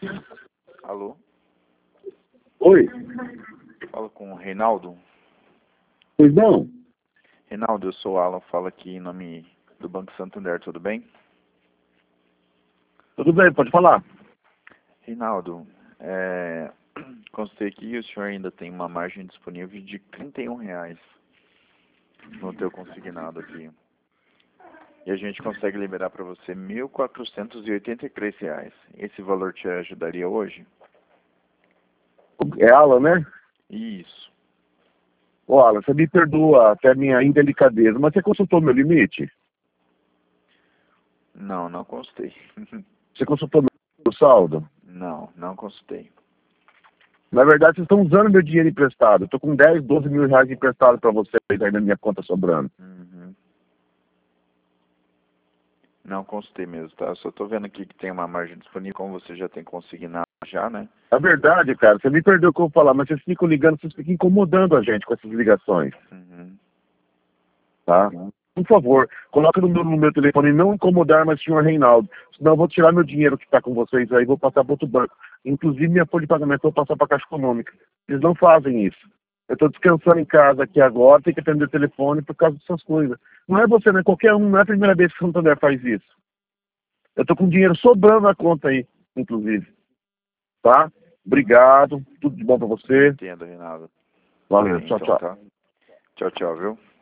Alô? Oi, Falo com o Reinaldo. pois não? Reinaldo, eu sou o Alan, falo aqui em nome do Banco Santander, tudo bem? Tudo bem, pode falar. Reinaldo, constatei aqui que o senhor ainda tem uma margem disponível de R$ 31 no teu consignado aqui. E a gente consegue liberar para você R$ 1.483. Esse valor te ajudaria hoje? É Alan, né? Isso. Ô, Alan, você me perdoa até a minha indelicadeza, mas você consultou meu limite? Não, não consultei. Você consultou meu saldo? Não consultei. Na verdade, vocês estão usando meu dinheiro emprestado. Eu tô com 10, 12 mil reais emprestado para vocês aí na minha conta sobrando. Uhum. Não consultei mesmo, tá? Só tô vendo aqui que tem uma margem disponível, como você já tem consignado já, né? É verdade, cara, você me perdoa o que eu vou falar, mas vocês ficam ligando, vocês ficam incomodando a gente com essas ligações, Uhum. tá? Por favor, coloque no meu telefone não incomodar mais o senhor Reinaldo. Senão eu vou tirar meu dinheiro que está com vocês aí e vou passar para outro banco. Inclusive minha folha de pagamento eu vou passar para a Caixa Econômica. Eles não fazem isso. Eu estou descansando em casa aqui agora, tenho que atender o telefone por causa dessas coisas. Não é você, né? Qualquer um, não é a primeira vez que o Santander faz isso. Eu estou com dinheiro sobrando na conta aí, inclusive. Tá? Obrigado, tudo de bom para você. Entendo, Reinaldo. Valeu, Bem, tchau, então tchau. tá. Tchau, tchau, viu?